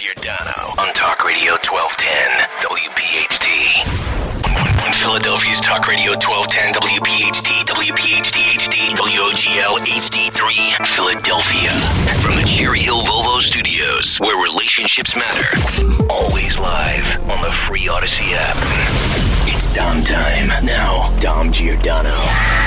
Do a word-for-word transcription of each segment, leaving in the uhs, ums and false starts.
Giordano on Talk Radio twelve ten W P H T. Philadelphia's Talk Radio twelve ten W P H T, W P H T H D, W O G L H D three, Philadelphia. From the Cherry Hill Volvo Studios, where relationships matter. Always live on the free Odyssey app. It's Dom time. Now, Dom Giordano.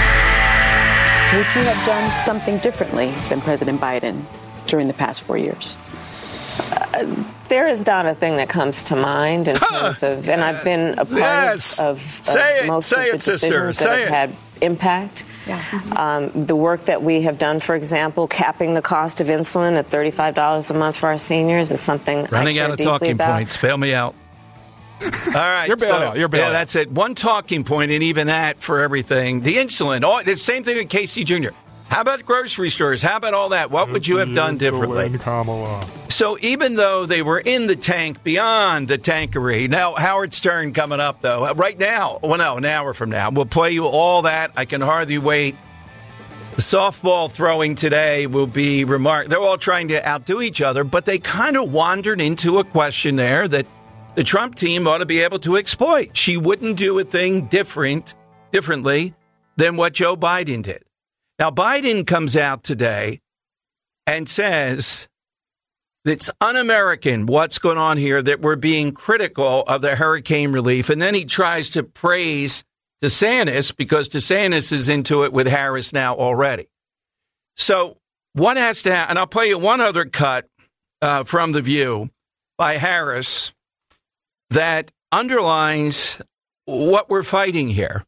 Would you have done something differently than President Biden during the past four years? Uh, there is not a thing that comes to mind in terms of, and I've been a part yes. of, of, Say of it. most Say of it, the sister. decisions Say that it. have had impact. Yeah. Um, the work that we have done, for example, capping the cost of insulin at thirty-five dollars a month for our seniors is something Running I care out of deeply talking about. points. Bail me out. All right. You're bailed so, out. You're bailed yeah, out. that's it. One talking point, and even that for everything. The insulin. All, the same thing with Casey Junior How about grocery stores? How about all that? What would you have done differently? Kamala. So even though they were in the tank, beyond the tankery, now Howard Stern coming up, though, right now, well, no, an hour from now, we'll play you all that. I can hardly wait. The softball throwing today will be remarkable. They're all trying to outdo each other, but they kind of wandered into a question there that the Trump team ought to be able to exploit. She wouldn't do a thing different, differently than what Joe Biden did. Now, Biden comes out today and says it's un-American what's going on here, that we're being critical of the hurricane relief. And then he tries to praise DeSantis because DeSantis is into it with Harris now already. So what has to happen? And I'll play you one other cut uh, from The View by Harris that underlines what we're fighting here.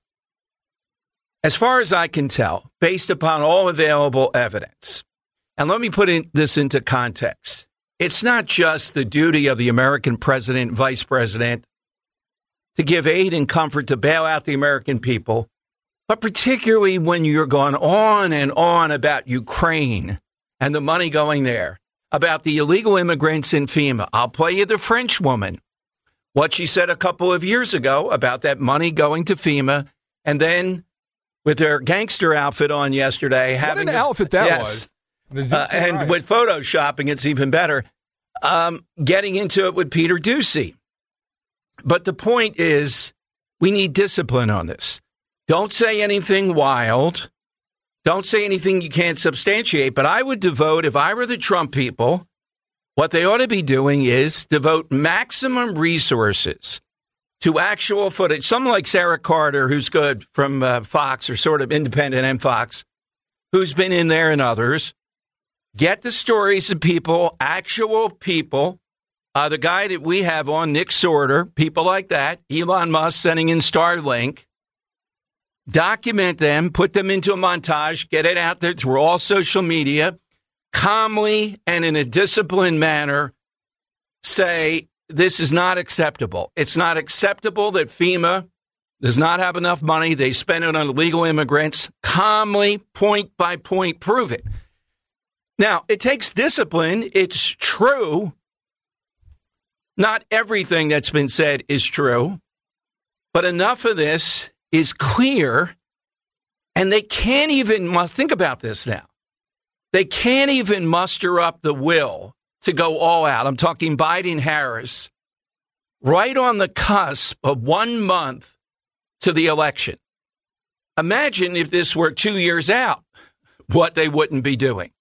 As far as I can tell, based upon all available evidence, and let me put in, this into context, it's not just the duty of the American president and vice president to give aid and comfort to bail out the American people, but particularly when you're going on and on about Ukraine and the money going there, about the illegal immigrants in FEMA. I'll play you the French woman, what she said a couple of years ago about that money going to FEMA, and then with their gangster outfit on yesterday. What having an a, outfit that yes, was. uh, and right. with photoshopping, it's even better. Um, getting into it with Peter Doocy. But the point is, we need discipline on this. Don't say anything wild. Don't say anything you can't substantiate. But I would devote, if I were the Trump people, what they ought to be doing is devote maximum resources to actual footage. Someone like Sarah Carter, who's good from uh, Fox, or sort of independent and Fox, who's been in there, and others. Get the stories of people, actual people. Uh, the guy that we have on, Nick Sorter, people like that, Elon Musk sending in Starlink. Document them, put them into a montage, get it out there through all social media, calmly and in a disciplined manner, say, this is not acceptable. It's not acceptable that FEMA does not have enough money. They spend it on illegal immigrants. Calmly, point by point, prove it. Now, it takes discipline. It's true. Not everything that's been said is true, but enough of this is clear, and they can't even, think about this now, they can't even muster up the will to go all out. I'm talking Biden-Harris, right on the cusp of one month to the election. Imagine if this were two years out, what they wouldn't be doing.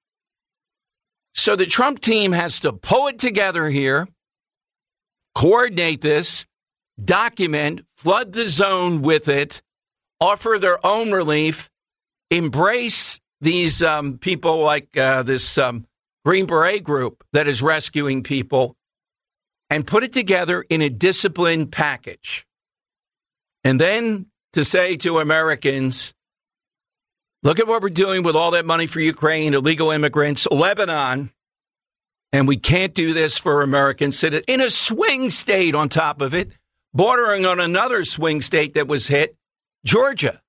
So the Trump team has to pull it together here, coordinate this, document, flood the zone with it, offer their own relief, embrace these um, people like uh, this um, Green Beret group that is rescuing people, and put it together in a disciplined package. And then to say to Americans, look at what we're doing with all that money for Ukraine, illegal immigrants, Lebanon, and we can't do this for American citizens. In a swing state on top of it, bordering on another swing state that was hit, Georgia.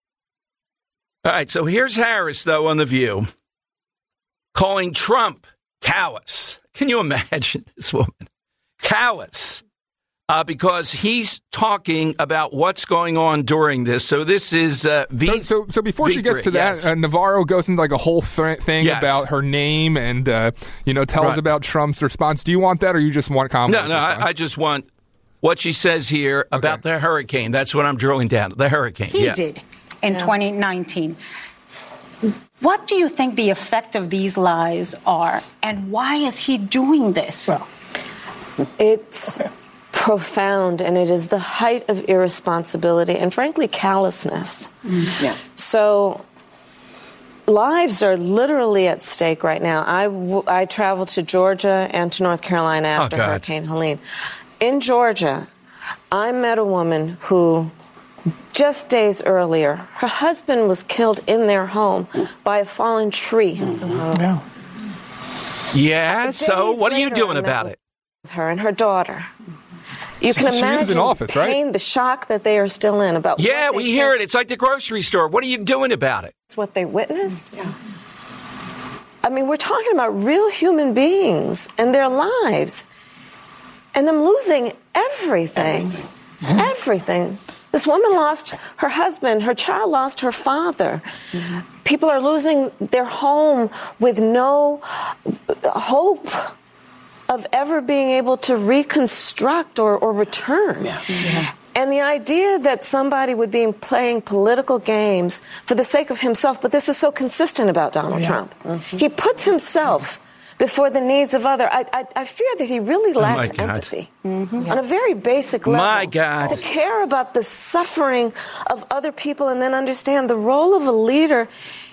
All right, so here's Harris, though, on The View, calling Trump callous. Can you imagine this woman? Callous. Uh, because he's talking about what's going on during this. So this is uh, V. So, so, so before V she gets to yes. that, uh, Navarro goes into like a whole th- thing Yes. about her name and uh, you know tells Right. about Trump's response. Do you want that, or you just want Kamala's No, no, response? I, I just want what she says here about Okay. the hurricane. That's what I'm drilling down. The hurricane. He yeah. did in twenty nineteen. What do you think the effect of these lies are, and why is he doing this? Well, it's profound, and it is the height of irresponsibility and, frankly, callousness. Mm-hmm. Yeah. So lives are literally at stake right now. I, w- I traveled to Georgia and to North Carolina after God. Hurricane Helene. In Georgia, I met a woman who, just days earlier, her husband was killed in their home by a fallen tree. Yeah. Yeah, so Days what are you later, doing I met about with it? Her and her daughter. You can She was in imagine office, the right? pain, the shock that they are still in about Yeah, what we they hear it. think It's like the grocery store. What are you doing about it? is what they witnessed. Yeah. I mean, we're talking about real human beings and their lives, and them losing everything. Everything. everything. This woman lost her husband. Her child lost her father. Mm-hmm. People are losing their home with no hope of ever being able to reconstruct or, or return. Yeah. Yeah. And the idea that somebody would be playing political games for the sake of himself, but this is so consistent about Donald Yeah. Trump. Mm-hmm. He puts himself before the needs of others. I, I, I fear that he really lacks my God. empathy mm-hmm. on a very basic level. My God. To care about the suffering of other people and then understand the role of a leader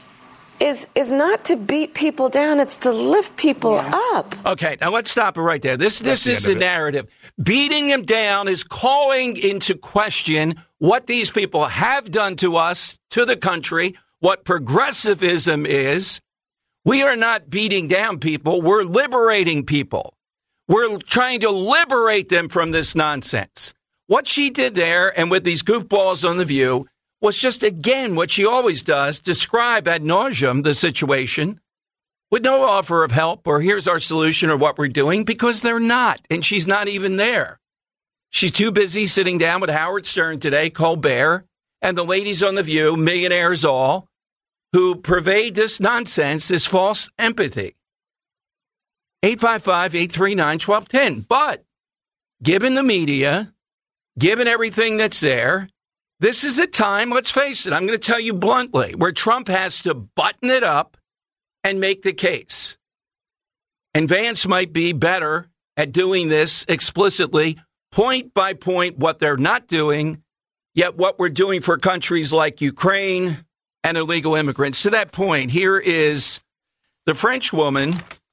is is not to beat people down, it's to lift people Yeah. up. Okay, now let's stop it right there. This That's this the is end the of it. narrative. Beating him down is calling into question what these people have done to us, to the country, what progressivism is. We are not beating down people. We're liberating people. We're trying to liberate them from this nonsense. What she did there and with these goofballs on The View was just, again, what she always does, describe ad nauseum the situation with no offer of help or here's our solution or what we're doing, because they're not. And she's not even there. She's too busy sitting down with Howard Stern today, Colbert, and the ladies on The View, millionaires all, who pervade this nonsense, this false empathy. eight five five, eight three nine, one two one zero. But given the media, given everything that's there, this is a time, let's face it, I'm going to tell you bluntly, where Trump has to button it up and make the case. And Vance might be better at doing this explicitly, point by point, what they're not doing, yet what we're doing for countries like Ukraine and illegal immigrants. To that point, here is the French woman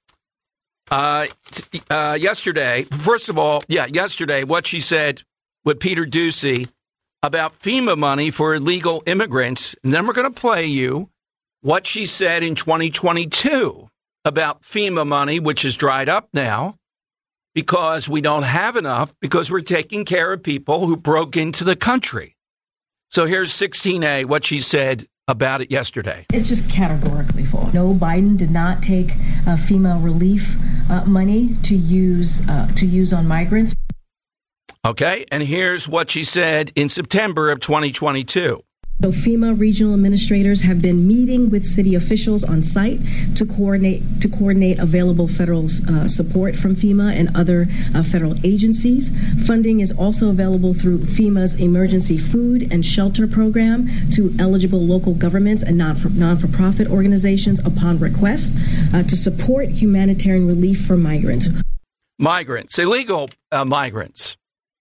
uh, t- uh, yesterday. First of all, yeah, yesterday, what she said with Peter Doocy about FEMA money for illegal immigrants. And then we're going to play you what she said in twenty twenty-two about FEMA money, which is dried up now because we don't have enough, because we're taking care of people who broke into the country. So here's sixteen A, what she said about it yesterday. It's just categorically false. No, Biden did not take uh, FEMA relief uh, money to use uh, to use on migrants. Okay, and here's what she said in September of twenty twenty-two. So FEMA regional administrators have been meeting with city officials on site to coordinate to coordinate available federal uh, support from FEMA and other uh, federal agencies. Funding is also available through FEMA's emergency food and shelter program to eligible local governments and non for, non-for-profit organizations upon request uh, to support humanitarian relief for migrants. Migrants, illegal uh, migrants.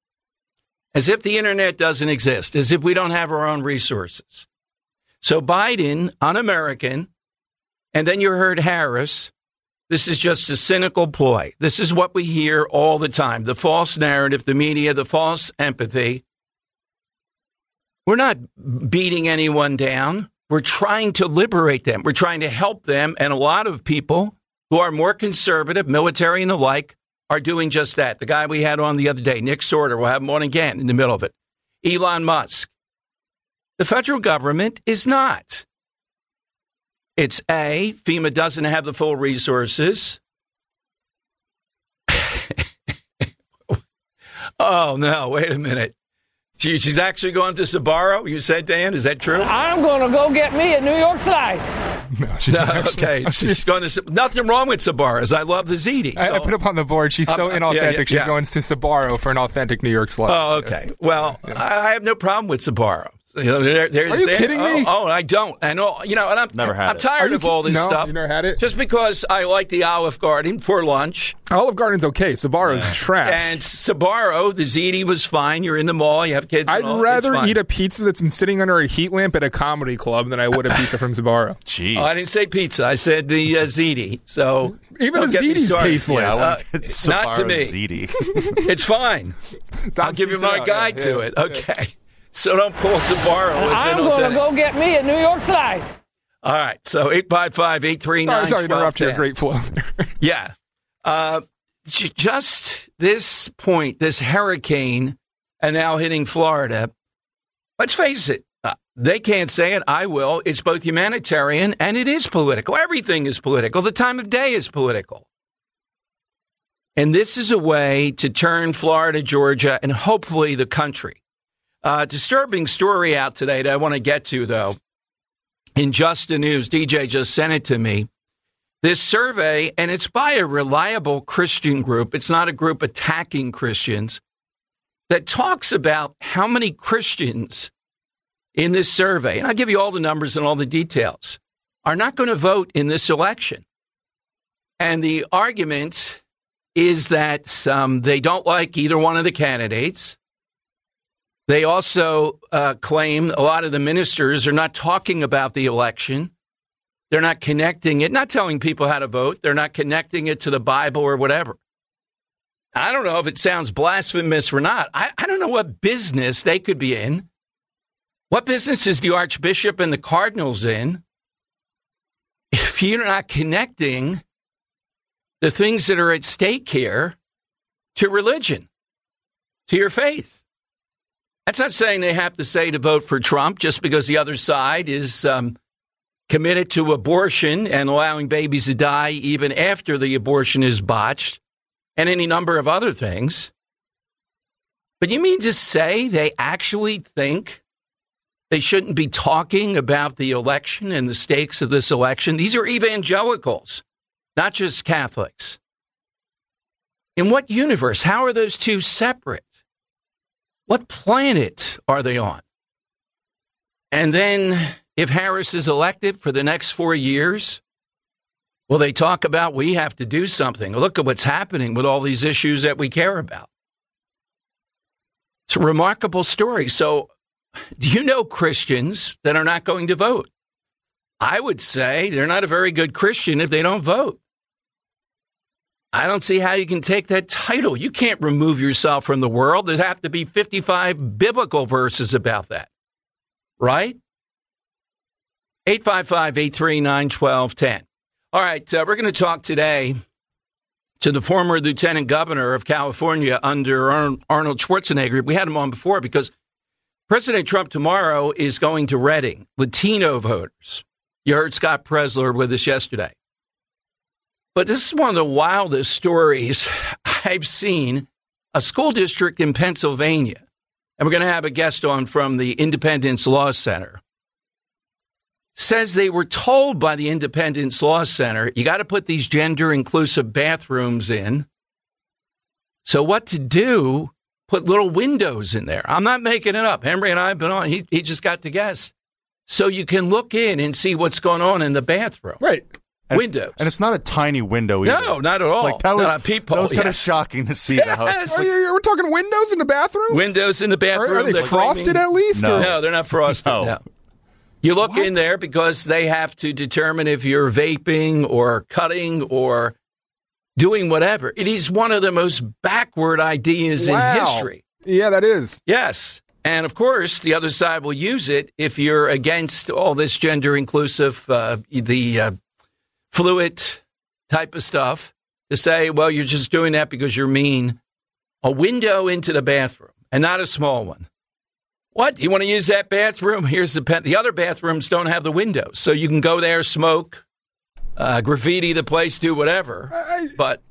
As if the internet doesn't exist, as if we don't have our own resources. So Biden, un-American, and then you heard Harris. This is just a cynical ploy. This is what we hear all the time. The false narrative, the media, the false empathy. We're not beating anyone down. We're trying to liberate them. We're trying to help them. And a lot of people who are more conservative, military and the like, are doing just that. The guy we had on the other day, Nick Sorter, we'll have him on again in the middle of it. Elon Musk. The federal government is not. It's A, FEMA doesn't have the full resources. Oh, no, wait a minute. She, she's actually going to Sbarro, you said, Dan? Is that true? I'm going to go get me a New York slice. No, she's No, actually, okay, she's going to. Nothing wrong with Sbarro's. I love the ziti. I, So. I put up on the board. She's so Uh, inauthentic. yeah, yeah, she's yeah. going to Sbarro for an authentic New York slice. Oh, okay. Well, I, I have no problem with Sbarro. You know, there, there's Are you there. kidding oh, me? Oh, I don't. And all, you know, and I'm Never had I'm it. tired Are you of all ki- this no, stuff. you never had it? Just because I like the Olive Garden for lunch. Olive Garden's okay. Sbarro's trash. And Sbarro, the ziti was fine. You're in the mall. You have kids. I'd and all, rather it's fine. eat a pizza that's been sitting under a heat lamp at a comedy club than I would a pizza from Sbarro. Jeez. Oh, I didn't say pizza. I said the uh, ziti. So Even don't the get me ziti's started. tasteless. Yeah, I Uh, want it's not to Sbarro's me. ziti. It's fine. I'll give you shoots it my out, guide yeah, to yeah. it. Okay. So don't pull Sbarro as I'm going to inauthentic. go get me a New York slice. All right. So eight five five, eight three nine, Sorry, sorry to interrupt your ten. great flow there. Yeah. Uh, j- just this point, this hurricane and now hitting Florida, let's face it, uh, they can't say it. I will. It's both humanitarian and it is political. Everything is political. The time of day is political. And this is a way to turn Florida, Georgia, and hopefully the country. Uh, disturbing story out today that I want to get to, though. In Just the News, D J just sent it to me. This survey, and it's by a reliable Christian group. It's not a group attacking Christians, that talks about how many Christians in this survey, and I'll give you all the numbers and all the details, are not going to vote in this election. And the argument is that um, they don't like either one of the candidates. They also uh, claim a lot of the ministers are not talking about the election. They're not connecting it, not telling people how to vote. They're not connecting it to the Bible or whatever. I don't know if it sounds blasphemous or not. I, I don't know what business they could be in. What business is the Archbishop and the Cardinals in if you're not connecting the things that are at stake here to religion, to your faith? That's not saying they have to say to vote for Trump just because the other side is um, committed to abortion and allowing babies to die even after the abortion is botched and any number of other things. But you mean to say they actually think they shouldn't be talking about the election and the stakes of this election? These are evangelicals, not just Catholics. In what universe? How are those two separate? What planet are they on? And then if Harris is elected for the next four years, will they talk about we have to do something? Look at what's happening with all these issues that we care about. It's a remarkable story. So do you know Christians that are not going to vote? I would say they're not a very good Christian if they don't vote. I don't see how you can take that title. You can't remove yourself from the world. There have to be fifty-five biblical verses about that, right? eight five five, eight three nine, one two one zero. All right, uh, we're going to talk today to the former lieutenant governor of California under Ar- Arnold Schwarzenegger. We had him on before because President Trump tomorrow is going to Reading, Latino voters. You heard Scott Presler with us yesterday. But this is one of the wildest stories I've seen. A school district in Pennsylvania, and we're going to have a guest on from the Independence Law Center, says they were told by the Independence Law Center, you got to put these gender-inclusive bathrooms in. So what to do, put little windows in there. I'm not making it up. Henry and I have been on. He, he just got to guess. So you can look in and see what's going on in the bathroom. Right. And Windows. It's, and it's not a tiny window either. No, not at all. Like that was, Not a peephole, that was kind yeah. of shocking to see. Yes. That. Are you, we're talking windows in the bathrooms? Windows in the Are, bathroom. are they They're frosted claiming- at least? No. or- No, they're not frosted. No. No. You look What? in there because they have to determine if you're vaping or cutting or doing whatever. It is one of the most backward ideas Wow. in history. Yeah, that is. Yes. And of course, the other side will use it if you're against all this gender inclusive, uh, the uh, fluid type of stuff, to say, well, you're just doing that because you're mean. A window into the bathroom, and not a small one. What? You want to use that bathroom? Here's the pen. The other bathrooms don't have the windows, so you can go there, smoke, uh, graffiti the place, do whatever. I, But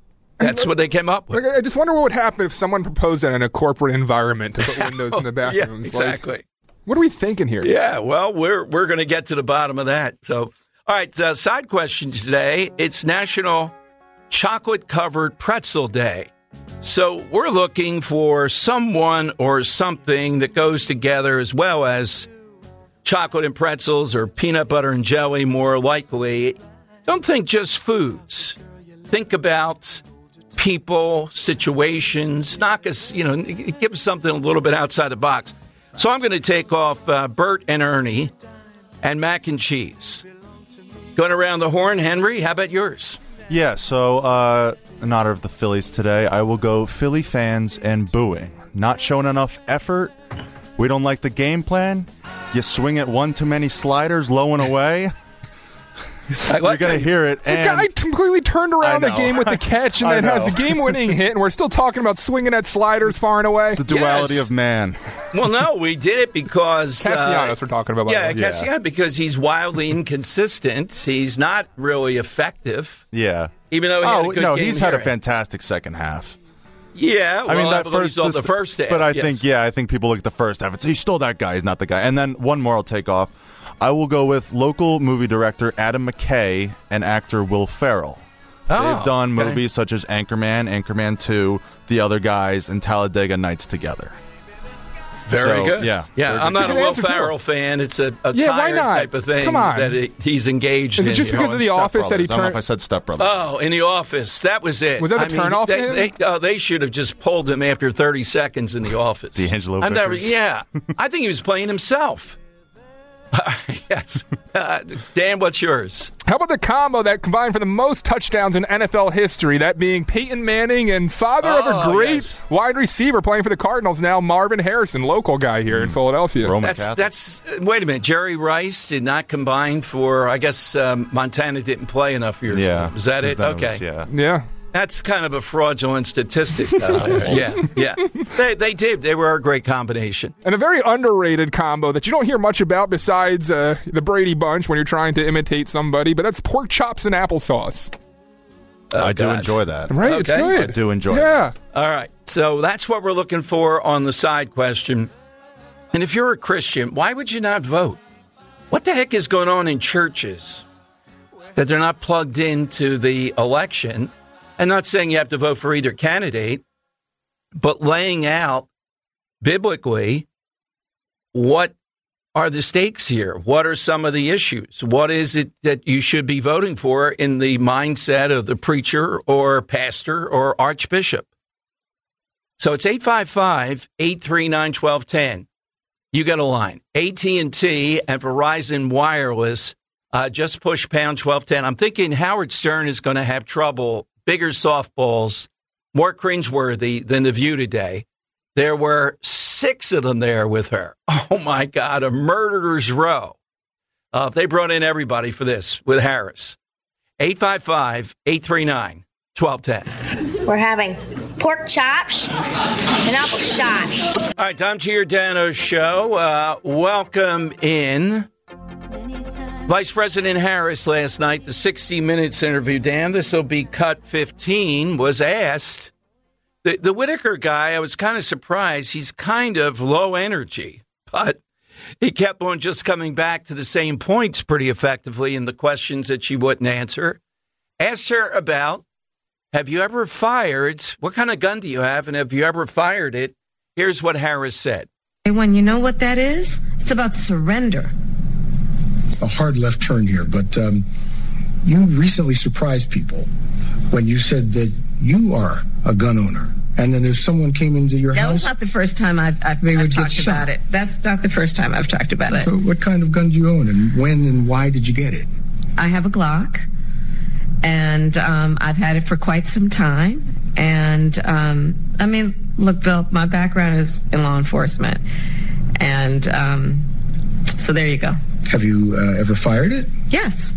That's what they came up with. Like, I just wonder what would happen if someone proposed that in a corporate environment to put windows in the bathrooms. Yeah, exactly. Like, what are we thinking here? Yeah, well, we're we're going to get to the bottom of that. So, all right, uh, side questions today. It's National Chocolate-Covered Pretzel Day. So we're looking for someone or something that goes together as well as chocolate and pretzels or peanut butter and jelly, more likely. Don't think just foods. Think about people, situations. Knock us, you know, give us something a little bit outside the box. So I'm going to take off uh, Bert and Ernie and mac and cheese. Going around the horn, Henry, how about yours? Yeah, so uh, in honor of the Phillies today, I will go Philly fans and booing. Not showing enough effort. We don't like the game plan. You swing at one too many sliders low and away. You're going to hear it. And the guy completely turned around the game with the catch and then has the game-winning hit, and we're still talking about swinging at sliders far and away. The duality Yes. of man. Well, no, we did it because... Castellanos uh, we're talking about. by Yeah, the way. Castellanos, because he's wildly inconsistent. He's not really effective. Yeah. Even though he had oh, a good no, game he's had a here. fantastic second half. Yeah, well, I mean, that believe first, he saw this- the first half. But I yes. think, yeah, I think people look at the first half and say, he's still that guy. He's not the guy. And then one more I'll take off. I will go with local movie director Adam McKay and actor Will Ferrell. Oh, They've done okay. movies such as Anchorman, Anchorman two, The Other Guys, and Talladega Nights together. Very So, good. yeah. Yeah, Very I'm good. not a Good Will answer, too. Ferrell fan. It's a, a Yeah, why tired not? type of thing Come on. that he, he's engaged Is in. it just here. because of the Step office that he Brothers. I don't know if I turned? said Step Brothers. Oh, in the office. That was it. Was that the I mean, turnoff they, to him? They, oh, they should have just pulled him after thirty seconds in the office. D'Angelo I've never, Vickers. Yeah. I think he was playing himself. Yes. Uh, Dan, what's yours? How about the combo that combined for the most touchdowns in N F L history, that being Peyton Manning and father of Oh, a great yes. wide receiver playing for the Cardinals now, Marvin Harrison, local guy here in Philadelphia. Roman That's, Catholic. that's, uh, wait a minute. Jerry Rice did not combine for, I guess um, Montana didn't play enough years. Yeah. Is that it? Then Okay. was- yeah. Yeah. That's kind of a fraudulent statistic. Uh, yeah, yeah. They, they did. They were a great combination. And a very underrated combo that you don't hear much about besides uh, the Brady Bunch when you're trying to imitate somebody, but that's pork chops and applesauce. Oh, I do God. enjoy that. Right? It's Okay. good. I do enjoy it. Yeah. All right. So that's what we're looking for on the side question. And if you're a Christian, why would you not vote? What the heck is going on in churches that they're not plugged into the election? I'm not saying you have to vote for either candidate, but laying out biblically what are the stakes here? What are some of the issues? What is it that you should be voting for in the mindset of the preacher or pastor or archbishop? So it's eight five five, eight three nine, one two one zero. You got a line. A T and T and Verizon Wireless, uh, just push pound twelve ten. I'm thinking Howard Stern is going to have trouble. Bigger softballs, more cringeworthy than The View today. There were six of them there with her. Oh, my God, a murderer's row. Uh, they brought in everybody for this with Harris. eight five five, eight three nine, one two one zero. We're having pork chops and apple shots. All right, Tom Giordano's show. Uh, welcome in. Vice President Harris last night, the sixty minutes interview, Dan, this will be cut fifteen, was asked. The, the Whitaker guy, I was kind of surprised. He's kind of low energy, but he kept on just coming back to the same points pretty effectively in the questions that she wouldn't answer. Asked her about, have you ever fired, what kind of gun do you have, and have you ever fired it? Here's what Harris said. When you know what that is, it's about surrender. A hard left turn here, but um, you recently surprised people when you said that you are a gun owner, and then if someone came into your that house, That was not the first time I've, I've, they I've would get talked shot. about it. That's not the first time I've talked about it. So what kind of gun do you own, and when and why did you get it? I have a Glock, and um, I've had it for quite some time. And, um, I mean, look, Bill, my background is in law enforcement. And um, so there you go. Have you uh, ever fired it? Yes.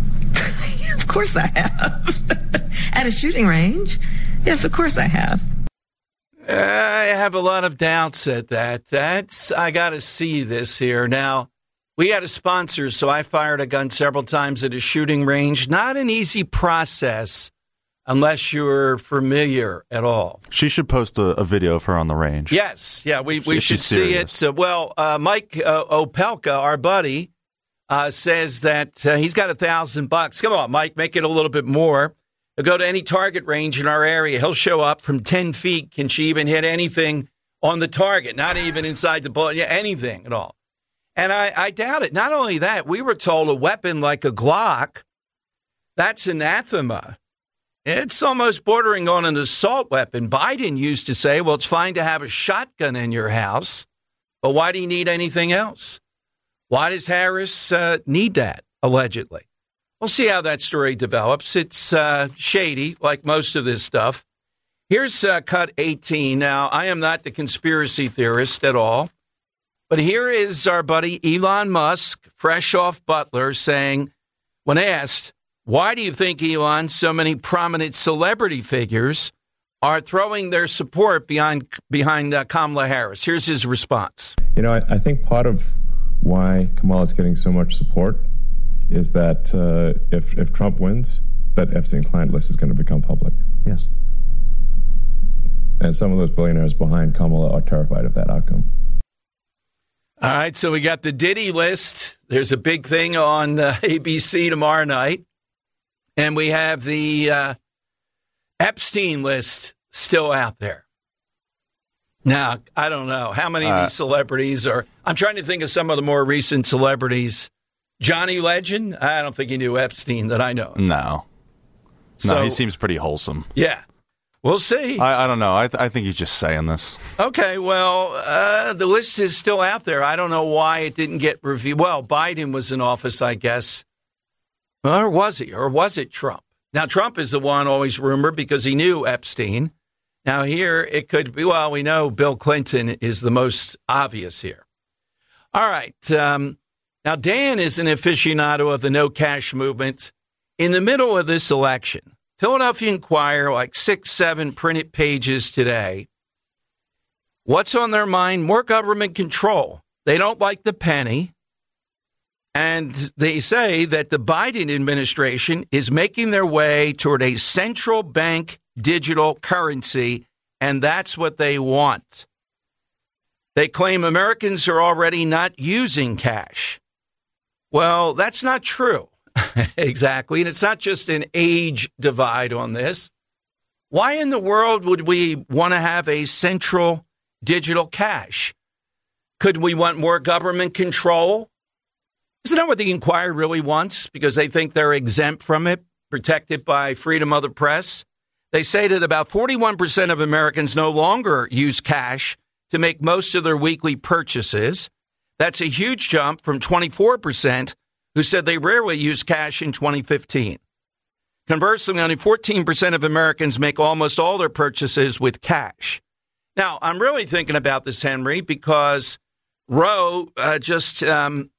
Of course I have. At a shooting range. Yes, of course I have. I have a lot of doubts at that. That's, I got to see this here. Now, we had a sponsor, so I fired a gun several times at a shooting range. Not an easy process unless you're familiar at all. She should post a, a video of her on the range. Yes, yeah, we, we She- should she's see serious. it. So, well, uh, Mike uh, Opelka, our buddy, uh, says that uh, he's got a thousand bucks. Come on, Mike, make it a little bit more. He'll go to any target range in our area. He'll show up from ten feet. Can she even hit anything on the target? Not even inside the bullet, yeah, anything at all. And I, I doubt it. Not only that, we were told a weapon like a Glock, that's anathema. It's almost bordering on an assault weapon. Biden used to say, well, it's fine to have a shotgun in your house, but why do you need anything else? Why does Harris uh, need that, allegedly? We'll see how that story develops. It's uh, shady, like most of this stuff. Here's uh, cut eighteen. Now, I am not the conspiracy theorist at all, but here is our buddy Elon Musk, fresh off Butler, saying, when asked, why do you think, Elon, so many prominent celebrity figures are throwing their support behind, behind uh, Kamala Harris? Here's his response. You know, I, I think part of why Kamala is getting so much support is that uh, if, if Trump wins, that Epstein client list is going to become public. Yes. And some of those billionaires behind Kamala are terrified of that outcome. All right, so we got the Diddy list. There's a big thing on uh, A B C tomorrow night. And we have the uh, Epstein list still out there. Now, I don't know how many of Uh, these celebrities are. I'm trying to think of some of the more recent celebrities. Johnny Legend, I don't think he knew Epstein that I know. No. So- no, he seems pretty wholesome. Yeah, we'll see. I, I don't know. I, th- I think he's just saying this. Okay, well, uh, the list is still out there. I don't know why it didn't get reviewed. Well, Biden was in office, I guess. Or was he? Or was it Trump? Now, Trump is the one always rumored because he knew Epstein. Now, here it could be, well, we know Bill Clinton is the most obvious here. All right. Um, now, Dan is an aficionado of the no cash movement. In the middle of this election, Philadelphia Inquirer, like six, seven printed pages today. What's on their mind? More government control. They don't like the penny. And they say that the Biden administration is making their way toward a central bank digital currency, and that's what they want. They claim Americans are already not using cash. Well, that's not true. Exactly. And it's not just an age divide on this. Why in the world would we want to have a central digital cash? Could we want more government control? Isn't that what the Inquirer really wants? Because they think they're exempt from it, protected by freedom of the press. They say that about forty-one percent of Americans no longer use cash to make most of their weekly purchases. That's a huge jump from twenty-four percent who said they rarely use cash in twenty fifteen. Conversely, only fourteen percent of Americans make almost all their purchases with cash. Now, I'm really thinking about this, Henry, because Roe uh, just um,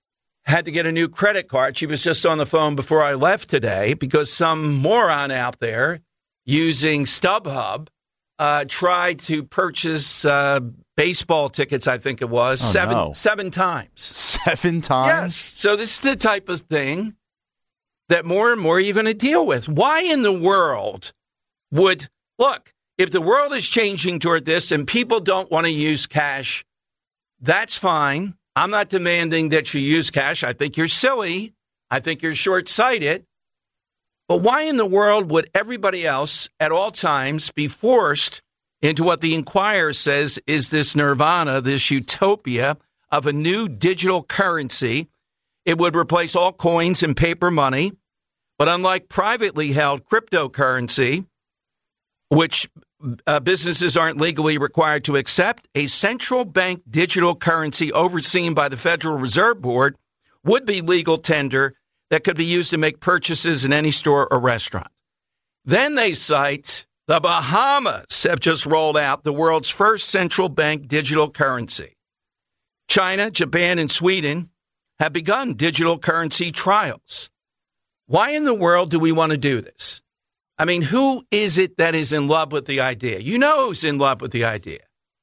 had to get a new credit card. She was just on the phone before I left today because some moron out there using StubHub uh, tried to purchase uh, baseball tickets, I think it was, Oh, seven no. seven times. Seven times? Yes. So this is the type of thing that more and more you're going to deal with. Why in the world would, look, if the world is changing toward this and people don't want to use cash, that's fine. I'm not demanding that you use cash. I think you're silly. I think you're short-sighted. But why in the world would everybody else at all times be forced into what the Inquirer says is this nirvana, this utopia of a new digital currency? It would replace all coins and paper money. But unlike privately held cryptocurrency, which uh, businesses aren't legally required to accept, a central bank digital currency overseen by the Federal Reserve Board would be legal tender that could be used to make purchases in any store or restaurant. Then they cite the Bahamas have just rolled out the world's first central bank digital currency. China, Japan, and Sweden have begun digital currency trials. Why in the world do we want to do this? I mean, who is it that is in love with the idea? You know who's in love with the idea.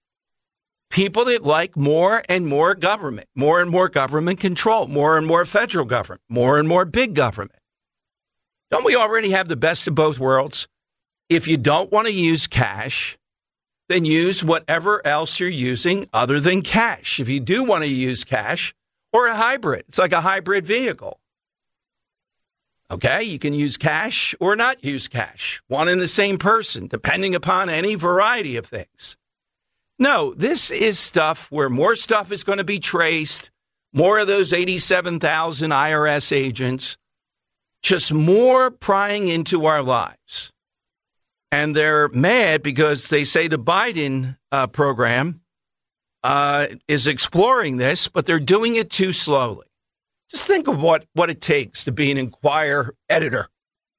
People that like more and more government, more and more government control, more and more federal government, more and more big government. Don't we already have the best of both worlds? if you don't want to use cash, then use whatever else you're using other than cash. If you do want to use cash or a hybrid, it's like a hybrid vehicle. Okay, you can use cash or not use cash, one and the same person, depending upon any variety of things. No, this is stuff where more stuff is going to be traced, more of those eighty-seven thousand I R S agents, just more prying into our lives. And they're mad because they say the Biden uh, program uh, is exploring this, but they're doing it too slowly. Just think of what, what it takes to be an Enquirer editor.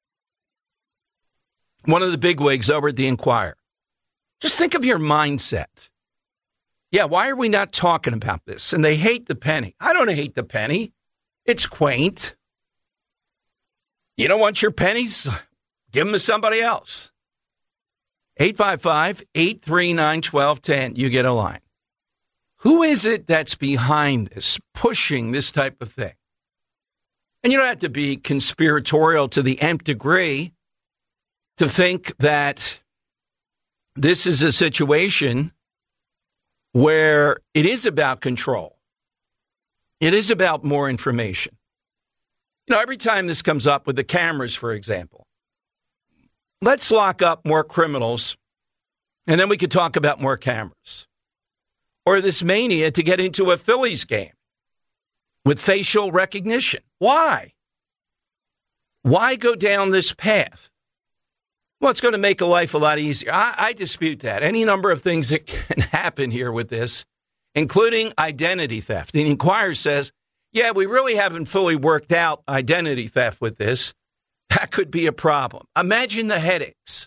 One of the bigwigs over at the Enquirer. Just think of your mindset. Yeah, why are we not talking about this? And they hate the penny. I don't hate the penny. It's quaint. You don't want your pennies? Give them to somebody else. eight five five, eight three nine, one two one zero. You get a line. Who is it that's behind this, pushing this type of thing? And you don't have to be conspiratorial to the nth degree to think that this is a situation where it is about control. It is about more information. You know, every time this comes up with the cameras, for example, let's lock up more criminals, and then we could talk about more cameras. Or this mania to get into a Phillies game with facial recognition. Why? Why go down this path? Well, it's going to make a life a lot easier. I, I dispute that. Any number of things that can happen here with this, including identity theft. The Enquirer says, yeah, we really haven't fully worked out identity theft with this. That could be a problem. Imagine the headaches.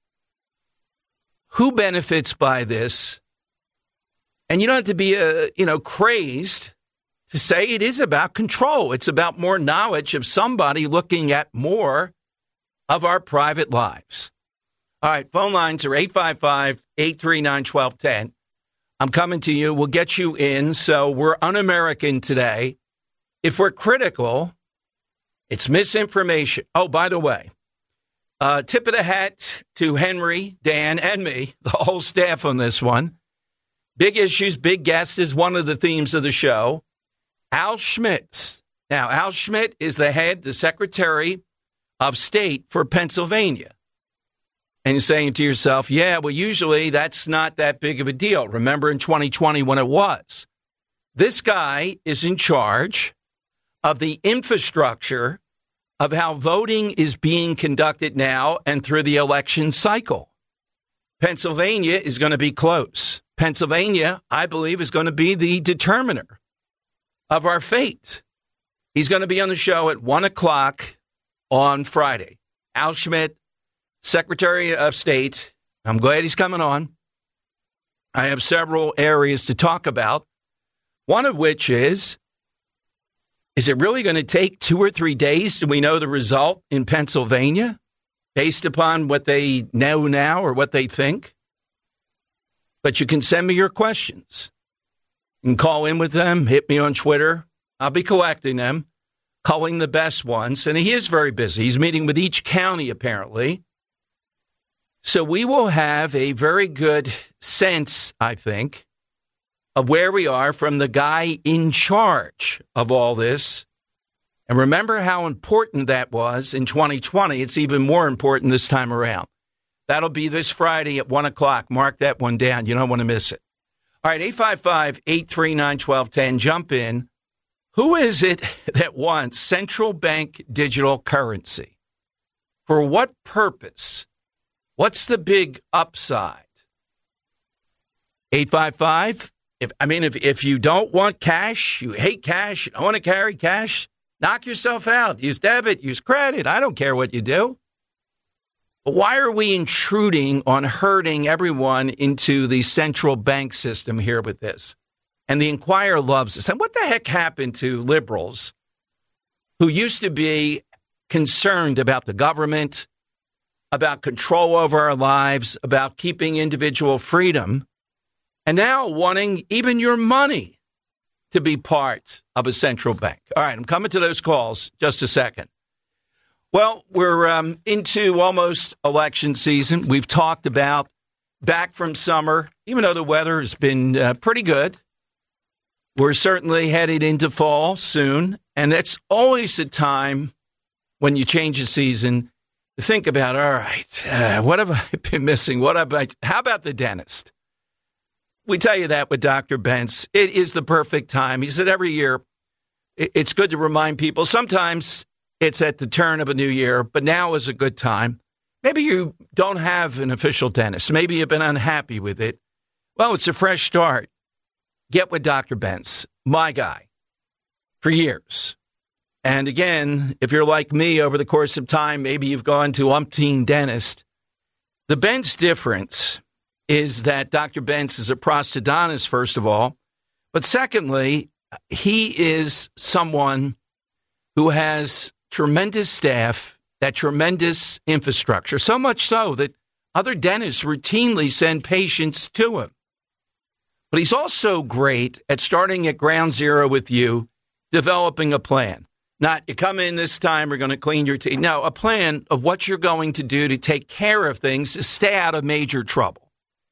Who benefits by this? And you don't have to be, uh, you know, crazed to say it is about control. It's about more knowledge of somebody looking at more of our private lives. All right, phone lines are eight five five, eight three nine, one two one zero. I'm coming to you. We'll get you in. So we're un-American today. If we're critical, it's misinformation. Oh, by the way, uh, tip of the hat to Henry, Dan, and me, the whole staff on this one. Big issues, big guests is one of the themes of the show. Al Schmidt. Now, Al Schmidt is the head, the Secretary of State for Pennsylvania. And you're saying to yourself, yeah, well, usually that's not that big of a deal. Remember in twenty twenty when it was. This guy is in charge of the infrastructure of how voting is being conducted now and through the election cycle. Pennsylvania is going to be close. Pennsylvania, I believe, is going to be the determiner of our fate. He's going to be on the show at one o'clock on Friday. Al Schmidt, Secretary of State. I'm glad he's coming on. I have several areas to talk about, one of which is, is it really going to take two or three days till we know the result in Pennsylvania based upon what they know now or what they think? But you can send me your questions. You can call in with them, hit me on Twitter. I'll be collecting them, calling the best ones. And he is very busy. He's meeting with each county, apparently. So we will have a very good sense, I think, of where we are from the guy in charge of all this. And remember how important that was in twenty twenty. It's even more important this time around. That'll be this Friday at one o'clock. Mark that one down. You don't want to miss it. All right, eight five five, eight three nine, one two one zero. Jump in. Who is it that wants central bank digital currency? For what purpose? What's the big upside? eight five five, if I mean, if, if you don't want cash, you hate cash, you don't want to carry cash, knock yourself out. Use debit, use credit. I don't care what you do. But why are we intruding on herding everyone into the central bank system here with this? And the Enquirer loves this. And what the heck happened to liberals who used to be concerned about the government, about control over our lives, about keeping individual freedom, and now wanting even your money to be part of a central bank? All right, I'm coming to those calls just a second. Well, we're um, into almost election season. We've talked about back from summer, even though the weather has been uh, pretty good. We're certainly headed into fall soon, and it's always a time when you change a season to think about, all right, uh, what have I been missing? What have I, how about the dentist? We tell you that with Doctor Bentz. It is the perfect time. He said every year, it's good to remind people. Sometimes it's at the turn of a new year, but now is a good time. Maybe you don't have an official dentist. Maybe you've been unhappy with it. Well, it's a fresh start. Get with Doctor Bentz, my guy, for years. And again, if you're like me over the course of time, maybe you've gone to umpteen dentists. The Bentz difference is that Doctor Bentz is a prosthodontist, first of all. But secondly, he is someone who has tremendous staff, that tremendous infrastructure, so much so that other dentists routinely send patients to him. But he's also great at starting at ground zero with you, developing a plan. Not, you come in this time, we're going to clean your teeth. No, a plan of what you're going to do to take care of things to stay out of major trouble.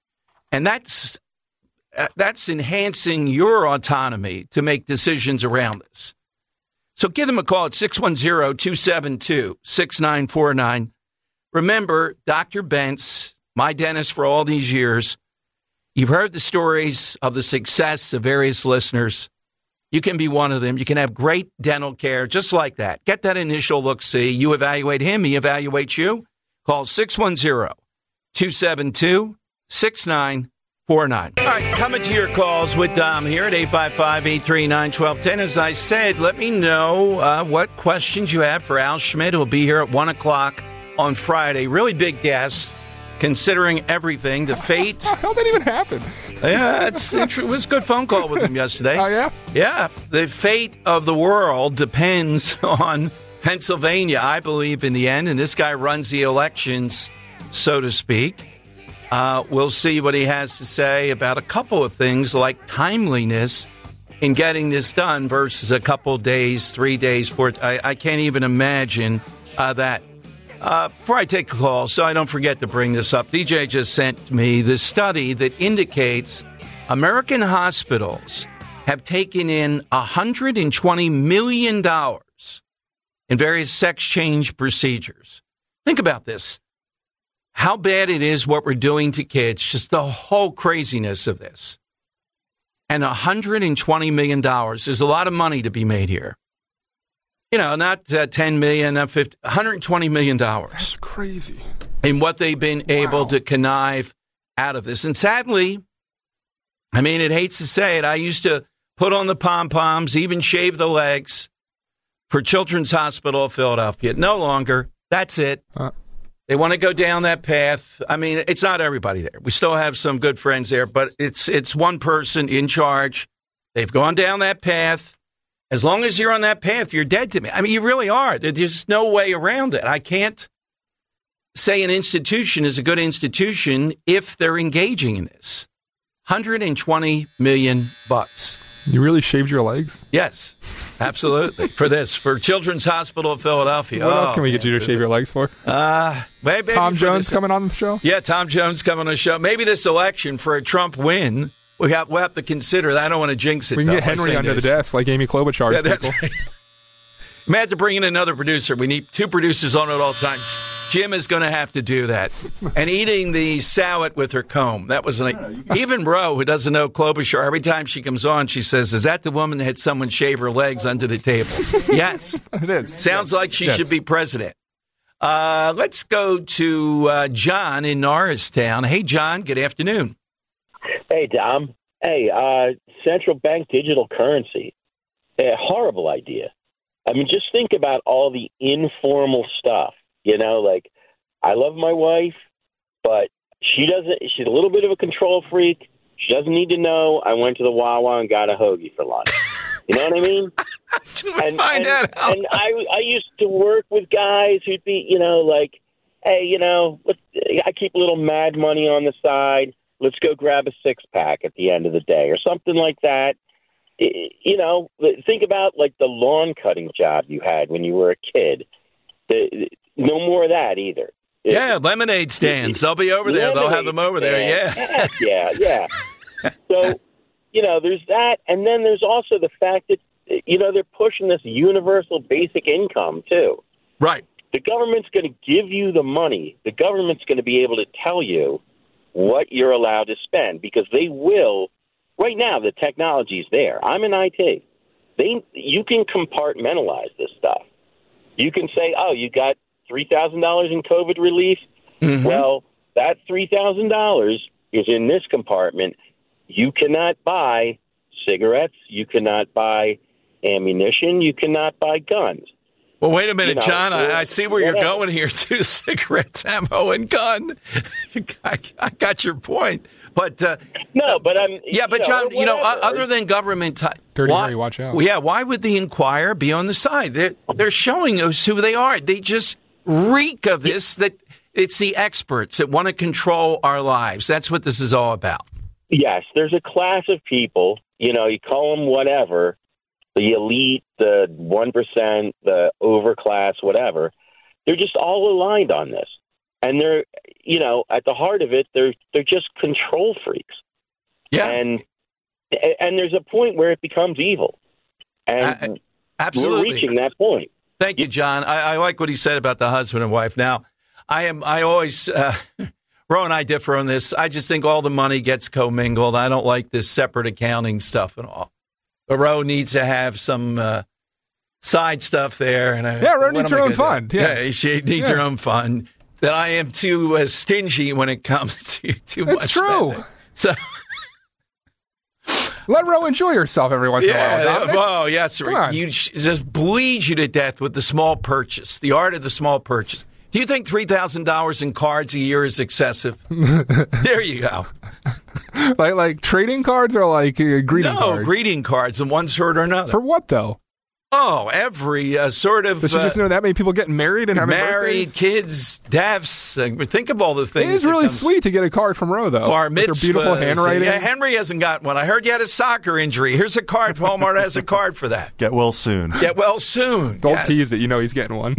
And that's uh, that's enhancing your autonomy to make decisions around this. So give them a call at six one zero, two seven two, six nine four nine. Remember, Doctor Bentz, my dentist for all these years. You've heard the stories of the success of various listeners. You can be one of them. You can have great dental care just like that. Get that initial look-see. You evaluate him. He evaluates you. Call six one zero, two seven two, six nine four nine. All right, coming to your calls with Dom here at eight five five, eight three nine, one two one zero. As I said, let me know uh, what questions you have for Al Schmidt, who will be here at one o'clock on Friday. Really big guest. Considering everything, the fate. How did that even happen? Yeah, it's, it was a good phone call with him yesterday. Oh, yeah? Yeah. The fate of the world depends on Pennsylvania, I believe, in the end. And this guy runs the elections, so to speak. Uh, we'll see what he has to say about a couple of things like timeliness in getting this done versus a couple days, three days, four. I, I can't even imagine uh, that. Uh, before I take a call, so I don't forget to bring this up, D J just sent me this study that indicates American hospitals have taken in one hundred twenty million dollars in various sex change procedures. Think about this. How bad it is what we're doing to kids, just the whole craziness of this. And one hundred twenty million dollars. There's a lot of money to be made here. You know, not uh, ten million dollars, not fifty, one hundred twenty million dollars. That's crazy. In what they've been wow. able to connive out of this. And sadly, I mean, it hates to say it, I used to put on the pom-poms, even shave the legs for Children's Hospital of Philadelphia. No longer. That's it. Uh. They want to go down that path. I mean, it's not everybody there. We still have some good friends there, but it's it's one person in charge. They've gone down that path. As long as you're on that path, you're dead to me. I mean, you really are. There's no way around it. I can't say an institution is a good institution if they're engaging in this. one hundred twenty million bucks. You really shaved your legs? Yes, absolutely. For this, for Children's Hospital of Philadelphia. What oh, else can we get you to shave your legs for? Uh, maybe, Tom maybe Jones this, coming on the show? Yeah, Tom Jones coming on the show. Maybe this election for a Trump win. We have, we'll have to consider that. I don't want to jinx it. We can though, get Henry under this. the desk like Amy Klobuchar. Yeah, that's people. right. We have to bring in another producer. We need two producers on at all times. Jim is going to have to do that. And eating the salad with her comb. That was like, even Ro, who doesn't know Klobuchar, every time she comes on, she says, is that the woman that had someone shave her legs under the table? Yes. It is. Sounds yes. like she yes. should be president. Uh, let's go to uh, John in Norristown. Hey, John, good afternoon. Hey, Dom. Hey, uh, central bank digital currency. A horrible idea. I mean, just think about all the informal stuff. You know, like, I love my wife, but she doesn't, she's a little bit of a control freak. She doesn't need to know I went to the Wawa and got a hoagie for lunch. You know what I mean? and, find and, that out. and I, I used to work with guys who'd be, you know, like, hey, you know, let's, I keep a little mad money on the side. Let's go grab a six-pack at the end of the day or something like that. You know, think about, like, the lawn cutting job you had when you were a kid. The, no more of that either. Yeah, lemonade stands. They'll be over there. They'll have them over there. Yeah. Heck yeah, yeah. So, you know, there's that. And then there's also the fact that, you know, they're pushing this universal basic income, too. Right. The government's going to give you the money. The government's going to be able to tell you what you're allowed to spend because they will. Right now, the technology's there. I'm in I T. They, you can compartmentalize this stuff. You can say, oh, you got three thousand dollars in COVID relief? Mm-hmm. Well, that three thousand dollars is in this compartment. You cannot buy cigarettes. You cannot buy ammunition. You cannot buy guns. Well, wait a minute, you know, John. I, I see where whatever. you're going here, too. Cigarettes, ammo, and gun. I, I got your point. But uh, no, but I'm yeah, but John, know, you know, other than government, t- Dirty why, Harry, watch out. Yeah, why would the Inquirer be on the side? They're they're showing us who they are. They just reek of this. That it's the experts that want to control our lives. That's what this is all about. Yes, there's a class of people. You know, you call them whatever, the elite, the one percent, the overclass, whatever. They're just all aligned on this. And they're, you know, at the heart of it, they're they're just control freaks. Yeah. And and there's a point where it becomes evil. And uh, absolutely. we're reaching that point. Thank you, John. I, I like what he said about the husband and wife. Now, I am. I always, uh, Ro and I differ on this. I just think all the money gets commingled. I don't like this separate accounting stuff and all. But Ro needs to have some uh, side stuff there. And I, yeah, Ro needs her own fund. Yeah. yeah, she needs yeah. her own fund. That I am too uh, stingy when it comes to too much. It's true. Spending. So let Ro enjoy herself every once yeah, in a while. Dominic. Oh, yes, right. You just bleeds you to death with the small purchase, the art of the small purchase. Do you think three thousand dollars in cards a year is excessive? There you go. Like like trading cards or like uh, greeting no, cards? No, greeting cards of one sort or another. For what, though? Oh, every uh, sort of... Does she uh, just know that many people getting married and having married, birthdays? kids, deaths. Uh, think of all the things. It is really comes... sweet to get a card from Ro, though. Bar mitzvahs. With her beautiful handwriting. Yeah, Henry hasn't got one. I heard you had a soccer injury. Here's a card. Walmart has a card for that. Get well soon. Get well soon. Don't yes. tease it. You know he's getting one.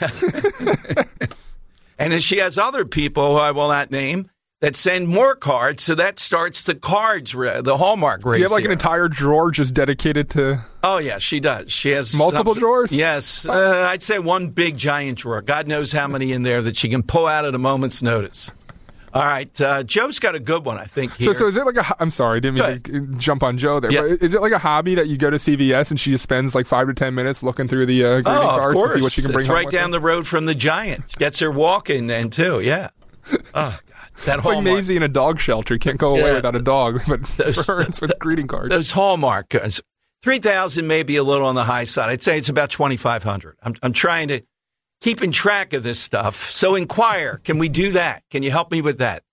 Yeah. And then she has other people who I will not name that send more cards, so that starts the cards, the Hallmark race. Do you have like here. an entire drawer just dedicated to... Oh, yeah, she does. She has... Multiple some, drawers? Yes. Uh, I'd say one big giant drawer. God knows how many in there that she can pull out at a moment's notice. All right. Uh, Joe's got a good one, I think, here. So, so is it like a... I'm sorry, I didn't mean to jump on Joe there. Yeah. But is it like a hobby that you go to C V S and she just spends like five to ten minutes looking through the uh, greeting oh, cards to see what she can bring it's home right with down her? the road from the giant. Gets her walking then, too. Yeah. Oh, God. That it's Hallmark. like Maisie in a dog shelter. You can't go away yeah. without a dog. But those, for her, it's with the, greeting cards. Those Hallmark cards. three thousand may be a little on the high side. I'd say it's about twenty-five hundred. I'm, I'm trying to keep in track of this stuff. So inquire. Can we do that? Can you help me with that?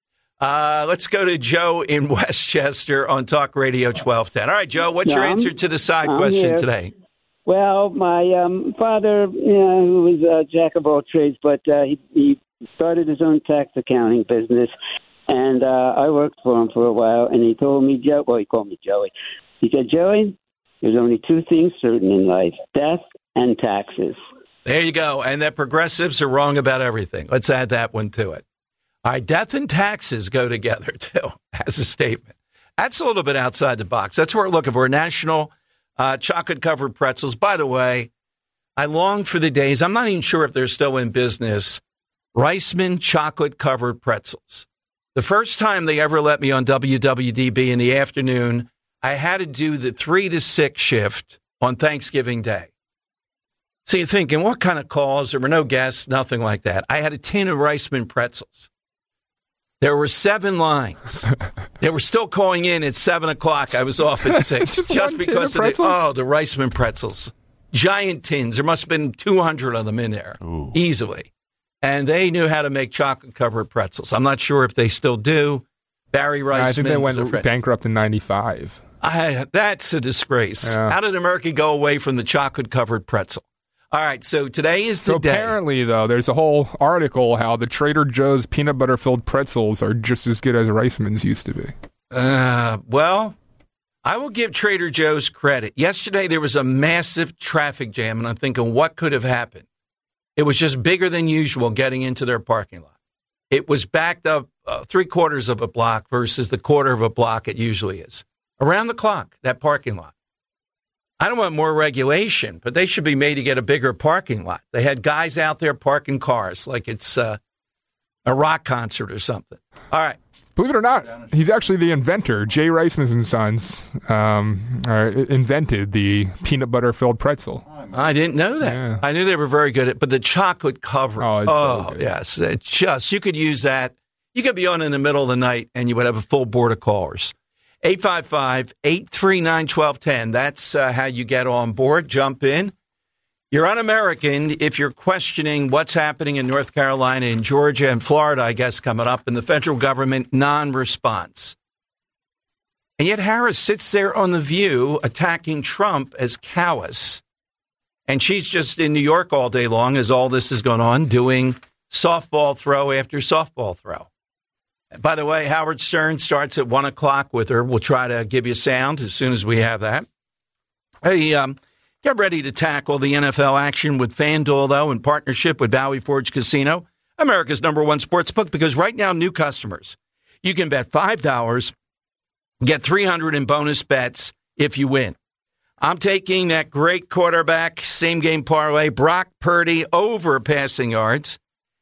Uh, let's go to Joe in Westchester on Talk Radio twelve ten. All right, Joe, what's no, your I'm, answer to the side I'm question here. today? Well, my um, father, you know, who was a jack of all trades, but uh, he, he started his own tax accounting business, and uh, I worked for him for a while, and he told me, Joe, well, he called me Joey. He said, Joey, there's only two things certain in life, death and taxes. There you go. And that progressives are wrong about everything. Let's add that one to it. All right, death and taxes go together, too, as a statement. That's a little bit outside the box. That's what we're looking for, national uh, chocolate-covered pretzels. By the way, I long for the days, I'm not even sure if they're still in business, Reisman chocolate-covered pretzels. The first time they ever let me on W W D B in the afternoon, I had to do the three to six shift on Thanksgiving Day. So you're thinking, what kind of calls? There were no guests, nothing like that. I had a tin of Reisman pretzels. There were seven lines. They were still calling in at seven o'clock. I was off at six. just just one because tin of, of the, oh, the Reisman pretzels. Giant tins. There must have been two hundred of them in there, Ooh. easily. And they knew how to make chocolate-covered pretzels. I'm not sure if they still do. Barry Reisman. Yeah, I think they went bankrupt in ninety-five. I, that's a disgrace. Yeah. How did America go away from the chocolate-covered pretzel? All right, so today is the so day. Apparently, though, there's a whole article how the Trader Joe's peanut butter-filled pretzels are just as good as Reisman's used to be. Uh, well, I will give Trader Joe's credit. Yesterday, there was a massive traffic jam, and I'm thinking, what could have happened? It was just bigger than usual getting into their parking lot. It was backed up uh, three quarters of a block versus the quarter of a block it usually is. Around the clock, that parking lot. I don't want more regulation, but they should be made to get a bigger parking lot. They had guys out there parking cars like it's uh, a rock concert or something. All right. Believe it or not, he's actually the inventor. Jay Reisman and Sons um, uh, invented the peanut butter-filled pretzel. I didn't know that. Yeah. I knew they were very good at it, but the chocolate cover. Oh, it's oh so good. yes. It just, you could use that. You could be on in the middle of the night and you would have a full board of callers. eight five five, eight three nine, one two one zero. That's uh, how you get on board. Jump in. You're un-American if you're questioning what's happening in North Carolina and Georgia and Florida, I guess, coming up, in the federal government non-response. And yet Harris sits there on The View attacking Trump as callous. And she's just in New York all day long as all this is going on, doing softball throw after softball throw. By the way, Howard Stern starts at one o'clock with her. We'll try to give you sound as soon as we have that. Hey, um, get ready to tackle the N F L action with FanDuel, though, in partnership with Valley Forge Casino, America's number one sports book, because right now, new customers, you can bet five dollars, get three hundred dollars in bonus bets if you win. I'm taking that great quarterback, same-game parlay, Brock Purdy, over passing yards.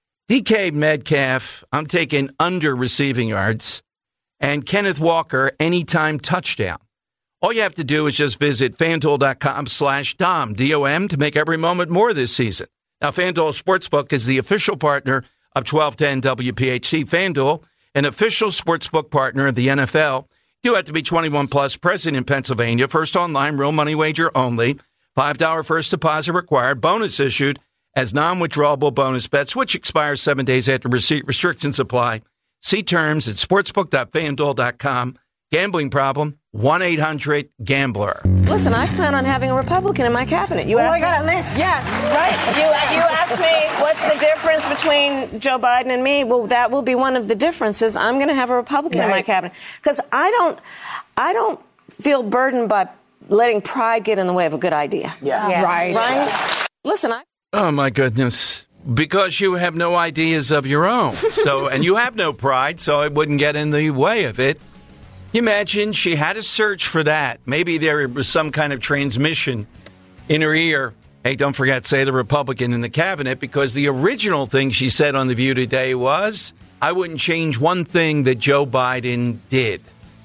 D K Metcalf, I'm taking under receiving yards. And Kenneth Walker, anytime touchdown. All you have to do is just visit FanDuel.com slash Dom, D O M, to make every moment more this season. Now, FanDuel Sportsbook is the official partner of twelve ten W P H T. FanDuel, an official sportsbook partner of the N F L. You have to be twenty-one plus, present in Pennsylvania. First online, real money wager only. five dollars first deposit required. Bonus issued as non-withdrawable bonus bets, which expires seven days after receipt. Restrictions apply. See terms at sportsbook dot fan duel dot com. Gambling problem? one eight hundred gambler. Listen, I plan on having a Republican in my cabinet. You oh, asked I got a list. Yes, right. You, you asked me what's the difference between Joe Biden and me. Well, that will be one of the differences. I'm going to have a Republican right. in my cabinet because I don't, I don't feel burdened by letting pride get in the way of a good idea. Yeah, yeah. right. Right. Listen, I. Oh my goodness. Because you have no ideas of your own. So, and you have no pride, so it wouldn't get in the way of it. You imagine she had to search for that. Maybe there was some kind of transmission in her ear. Hey, don't forget, say the Republican in the cabinet, because the original thing she said on The View today was, I wouldn't change one thing that Joe Biden did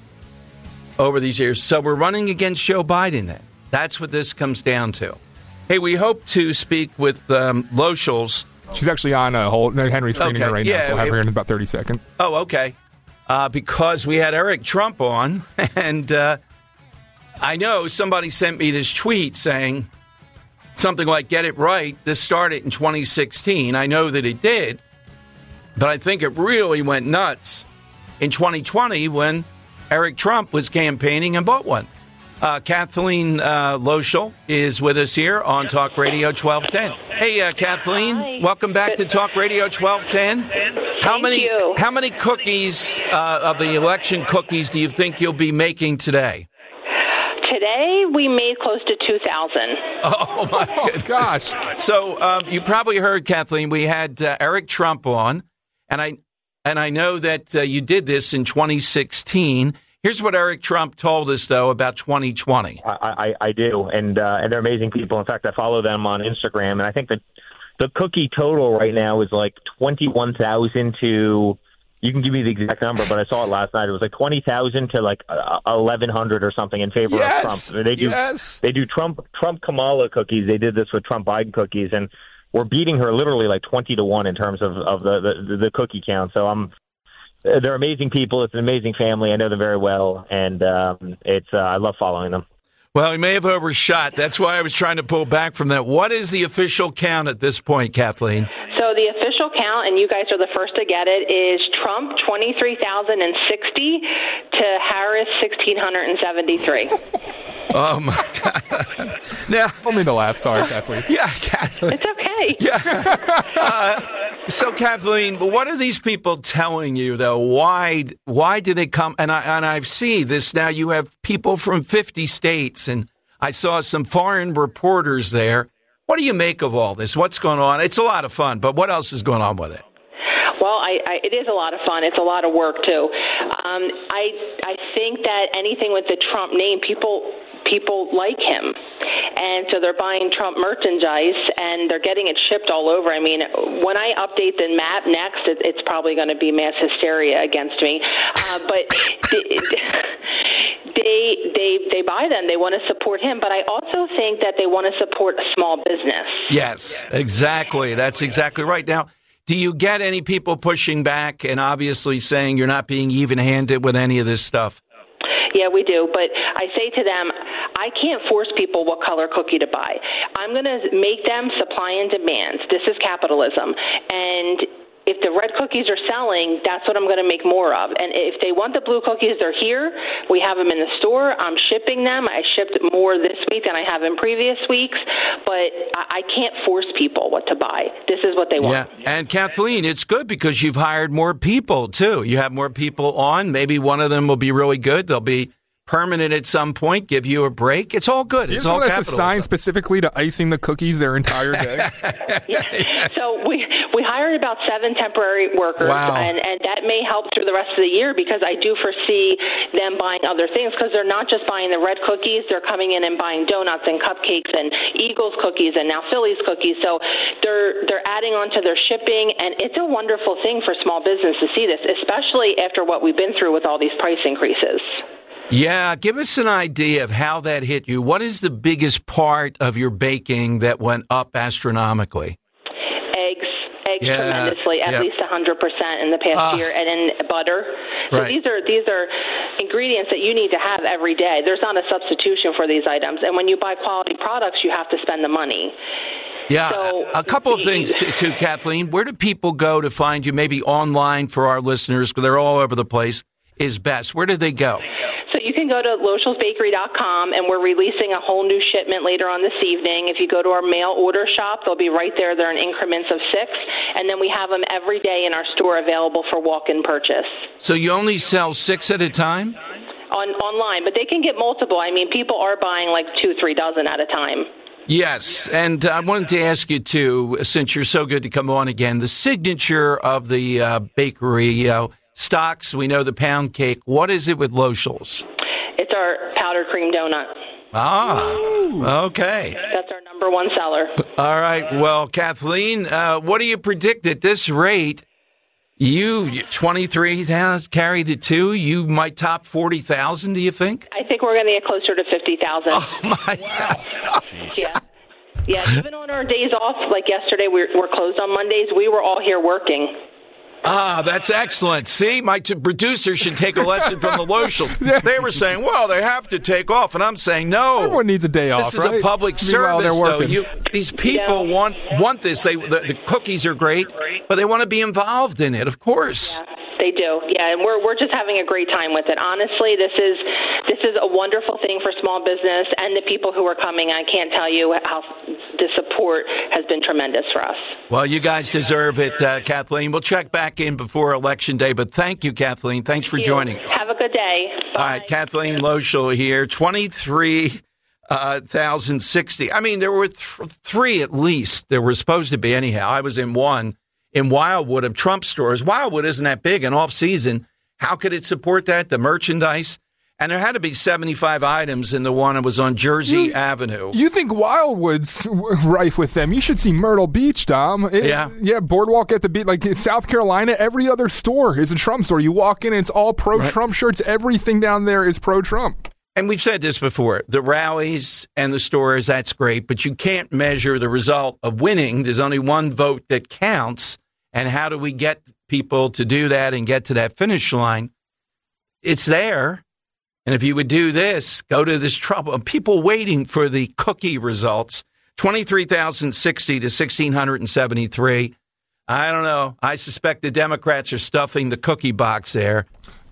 over these years. So we're running against Joe Biden then. That's what this comes down to. Hey, we hope to speak with um, Loschels. She's actually on a hold. Henry's screening okay. her right yeah, now, so we'll have it, her in about thirty seconds. Oh, okay. Uh, because we had Eric Trump on, and uh, I know somebody sent me this tweet saying something like, get it right, this started in twenty sixteen. I know that it did, but I think it really went nuts in twenty twenty when Eric Trump was campaigning and bought one. Uh, Kathleen uh, Loschel is with us here on Talk Radio twelve ten. Hey, uh, Kathleen, Hi. Welcome back to Talk Radio twelve ten. How Thank many you. How many cookies uh, of the election cookies do you think you'll be making today? Today we made close to two thousand. Oh my oh, gosh! So um, you probably heard, Kathleen, we had uh, Eric Trump on, and I and I know that uh, you did this in twenty sixteen. Here's what Eric Trump told us, though, about twenty twenty. I, I, I do, and uh, and they're amazing people. In fact, I follow them on Instagram, and I think that the cookie total right now is like twenty-one thousand to, you can give me the exact number, but I saw it last night. It was like twenty thousand to like uh, eleven hundred or something in favor yes, of Trump. They do, yes. They do Trump Trump Kamala cookies. They did this with Trump Biden cookies, and we're beating her literally like twenty to one in terms of, of the, the, the cookie count. So I'm, they're amazing people. It's an amazing family. I know them very well, and um, it's uh, I love following them. Well, he may have overshot. That's why I was trying to pull back from that. What is the official count at this point, Kathleen? So the official count, and you guys are the first to get it, is Trump twenty-three thousand sixty to Harris one thousand six hundred seventy-three. Oh, my God. Now, Don't mean to laugh. Sorry, Kathleen. Yeah, Kathleen. It's okay. Yeah. uh, so, Kathleen, what are these people telling you, though? Why why do they come? And I and I see this now. You have people from fifty states, and I saw some foreign reporters there. What do you make of all this? What's going on? It's a lot of fun, but what else is going on with it? Well, I, I, it is a lot of fun. It's a lot of work, too. Um, I I think that anything with the Trump name, people people like him. And so they're buying Trump merchandise, and they're getting it shipped all over. I mean, when I update the map next, it, it's probably going to be mass hysteria against me. Uh, but they, they, they buy them. They want to support him. But I also think that they want to support a small business. Yes, exactly. That's exactly right. Now, do you get any people pushing back and obviously saying you're not being even-handed with any of this stuff? Yeah, we do. But I say to them, I can't force people what color cookie to buy. I'm going to make them supply and demand. This is capitalism. And if the red cookies are selling, that's what I'm going to make more of. And if they want the blue cookies, they're here. We have them in the store. I'm shipping them. I shipped more this week than I have in previous weeks. But I, I can't force people what to buy. This is what they want. Yeah, and Kathleen, it's good because you've hired more people, too. You have more people on. Maybe one of them will be really good. They'll be permanent at some point, give you a break. It's all good. Do you it's have all someone that's assigned specifically to icing the cookies their entire day? Yeah. So we we hired about seven temporary workers, Wow. and, and that may help through the rest of the year because I do foresee them buying other things because they're not just buying the red cookies. They're coming in and buying donuts and cupcakes and Eagles cookies and now Phillies cookies. So they're they're adding on to their shipping, and it's a wonderful thing for small business to see this, especially after what we've been through with all these price increases. Yeah, give us an idea of how that hit you. What is the biggest part of your baking that went up astronomically? Eggs, eggs Yeah, tremendously, at yeah. least one hundred percent in the past Ah. year, and in butter. So Right. these are these are ingredients that you need to have every day. There's not a substitution for these items, and when you buy quality products, you have to spend the money. Yeah, So- a couple of things too, too, Kathleen. Where do people go to find you? Maybe online for our listeners, because they're all over the place, is best. Where do they go? So you can go to Loschels Bakery dot com, and we're releasing a whole new shipment later on this evening. If you go to our mail order shop, they'll be right there. They're in increments of six, and then we have them every day in our store available for walk-in purchase. So you only sell six at a time? On online, but they can get multiple. I mean, people are buying like two, three dozen at a time. Yes, and I wanted to ask you, too, since you're so good to come on again, the signature of the uh, bakery uh, stocks, we know the pound cake. What is it with Loschels? It's our powdered cream donut. Ah, okay. That's our number one seller. All right. Well, Kathleen, uh, what do you predict at this rate? You, twenty-three thousand, carry the two, you might top forty thousand, do you think? I think we're going to get closer to fifty thousand. Oh, my God. Yeah. Yeah, even on our days off, like yesterday, we're, we're closed on Mondays, we were all here working. Ah, that's excellent. See, my t- producer should take a lesson from the Loschels. They were saying, well, they have to take off. And I'm saying, no. Everyone needs a day off, This is right? a public Meanwhile, service, they're though. working. You, these people Yeah. want want this. They the, the cookies are great, but they want to be involved in it, of course. Yeah, they do. Yeah, and we're we're just having a great time with it. Honestly, this is this is a wonderful thing for small business and the people who are coming. I can't tell you how the support has been tremendous for us. Well, you guys deserve it, uh, Kathleen. We'll check back in before Election Day, but thank you, Kathleen. Thanks for Thank you. joining us. Have a good day. Bye. All right, Kathleen Loschel here, twenty-three thousand sixty. I mean, there were th- three at least. There were supposed to be anyhow. I was in one in Wildwood of Trump stores. Wildwood isn't that big, and off-season, how could it support that, the merchandise? And there had to be seventy-five items in the one that was on Jersey You- Avenue. You think Wildwood's w- rife with them? You should see Myrtle Beach, Dom. It- Yeah. yeah. Boardwalk at the beach, like in South Carolina. Every other store is a Trump store. You walk in, and it's all pro-Trump shirts. Everything down there is pro-Trump. And we've said this before, the rallies and the stores, that's great, but you can't measure the result of winning. There's only one vote that counts. And how do we get people to do that and get to that finish line? It's there. And if you would do this, go to this trouble. People waiting for the cookie results, twenty-three thousand sixty to one thousand six hundred seventy-three. I don't know. I suspect the Democrats are stuffing the cookie box there.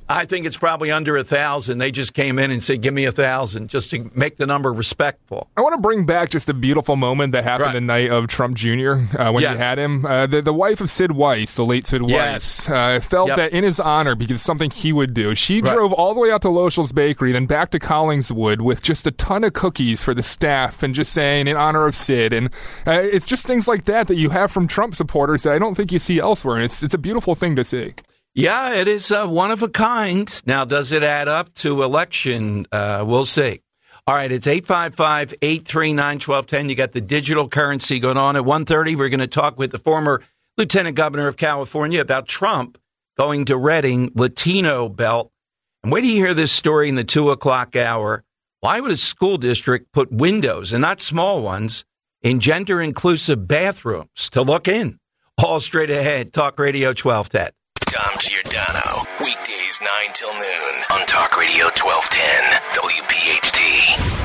I think it's probably under a thousand. They just came in and said, give me a thousand just to make the number respectful. I want to bring back just a beautiful moment that happened right. the night of Trump Junior Uh, when yes. you had him. Uh, the, the wife of Sid Weiss, the late Sid yes. Weiss, uh, felt yep. that in his honor, because it's something he would do, she right. drove all the way out to Lochel's Bakery, then back to Collingswood with just a ton of cookies for the staff and just saying in honor of Sid. And uh, it's just things like that that you have from Trump supporters that I don't think you see elsewhere. And it's, it's a beautiful thing to see. Yeah, it is uh, one of a kind. Now, does it add up to election? Uh, we'll see. All right, it's eight five five, eight three nine, one two one zero. You got the digital currency going on. At one thirty, we're going to talk with the former Lieutenant Governor of California about Trump going to Redding, Latino belt. And wait till you hear this story in the two o'clock hour. Why would a school district put windows, and not small ones, in gender-inclusive bathrooms to look in? All straight ahead. Talk Radio twelve ten. Dom Giordano, weekdays nine till noon on Talk Radio twelve ten W P H T.